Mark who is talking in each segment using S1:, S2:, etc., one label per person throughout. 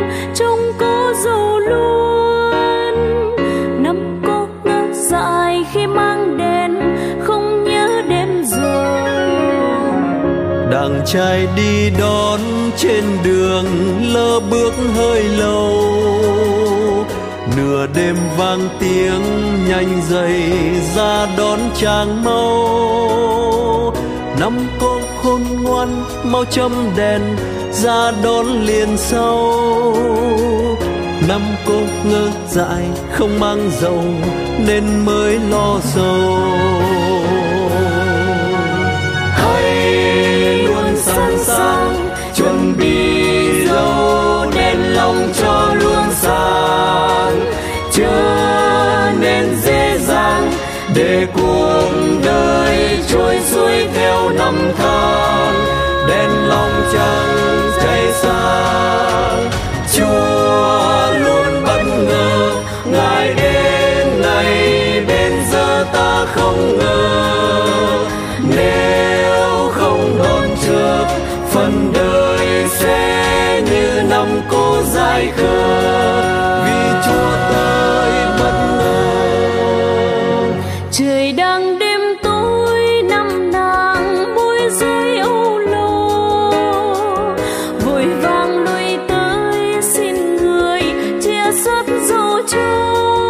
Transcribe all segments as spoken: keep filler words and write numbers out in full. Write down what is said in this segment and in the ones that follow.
S1: trông cô dâu luôn. Năm cô ngơ dại khi mang đèn, không nhớ đến giờ.
S2: Đàn trai đi đón trên đường lơ bước hơi lâu, nửa đêm vang tiếng nhanh dậy ra đón chàng mau. Năm cô khôn ngoan mau châm đèn ra đón liền sau. Năm cô ngơ dại không mang dầu nên mới lo sầu.
S3: Hãy luôn sẵn sàng chuẩn bị dâu, đèn lòng cho luôn sáng, chớ nên dễ dàng để cuộc đời trôi xuôi theo năm tháng. Đèn lòng chẳng cháy sáng, Chúa luôn bất ngờ, Ngài đến này bên giờ ta không ngờ. Nếu không đón trước, phần đời sẽ như năm cô dại khờ, vì Chúa tới bất ngờ.
S1: Trời đang đêm tối năm nàng bối rối âu lo, vội vàng lùi tới xin người chia sớt dâu cho.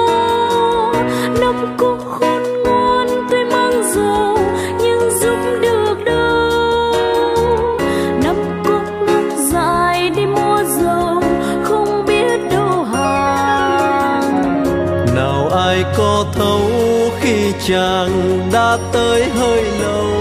S1: Năm cô khôn ngoan tuy mang dầu nhưng giúp được đâu. Năm cô ngơ dại đi mua dầu không biết đâu hàng.
S2: Nào ai có thấu khi chàng đã tới hơi lâu,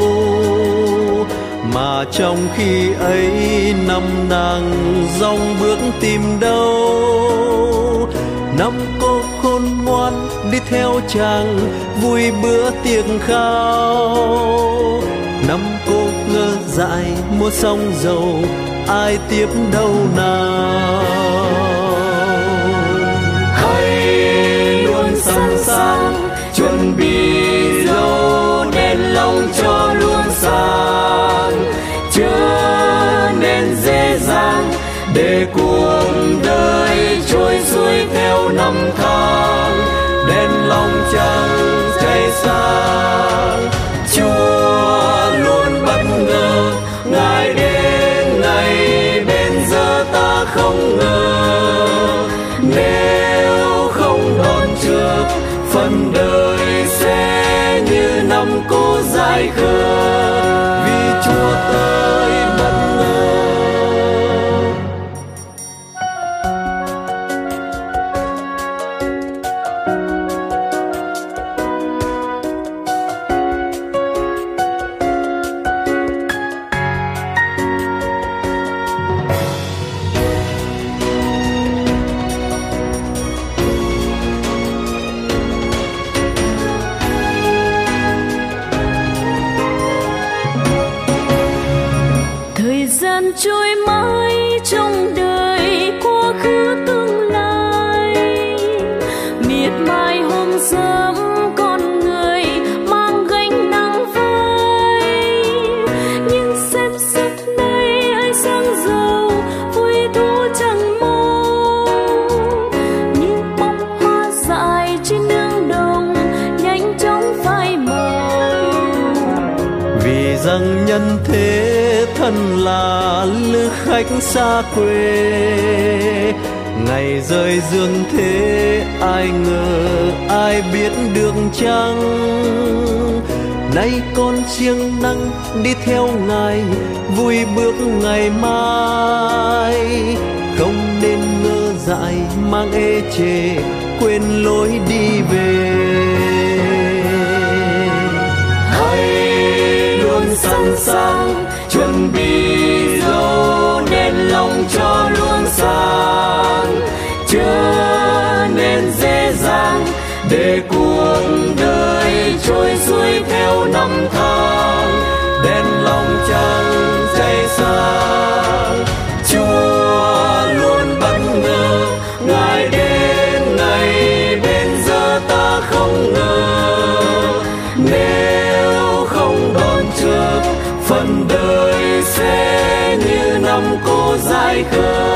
S2: mà trong khi ấy năm nàng dòng bước tìm đâu. Năm cô khôn ngoan đi theo chàng vui bữa tiệc khao. Năm cô ngơ dại mua xong dầu ai tiếp đâu nào.
S3: Hãy luôn sẵn sàng chuẩn bị dâu, đèn lòng cho luôn sáng, chớ nên dễ dàng để cuộc đời trôi xuôi theo năm tháng. Đèn lòng chẳng cháy sáng, Chúa luôn bất ngờ, Ngài đến này bên giờ ta không ngờ. Nếu không đón trước, phần đời sẽ như năm cô dại khờ, vì Chúa tới bất ngờ.
S1: Thời gian trôi mãi trong đời quá khứ tương lai, miệt mài hôm sớm con người mang gánh nặng vai. Nhưng xem xét đây ai sang giàu vui thú chẳng mong, như bông hoa dại trên nương đồng nhanh chóng phai màu.
S2: Vì rằng nhân thế thân là lữ khách xa quê, ngày rời dương thế ai ngờ ai biết được chăng. Nay con siêng năng đi theo Ngài vui bước ngày mai, không nên ngơ dại mang ê chề quên lối đi về.
S3: Hãy luôn sẵn sàng chuẩn bị dâu, đèn lòng cho luôn sáng, chớ nên dễ dàng để cuộc đời trôi xuôi theo năm tháng. Đèn lòng chẳng cháy sáng, Chúa luôn bất ngờ, Ngài đến này bên giờ ta không ngờ. Nếu không đón trước, phần đời sẽ như năm cô dại khờ,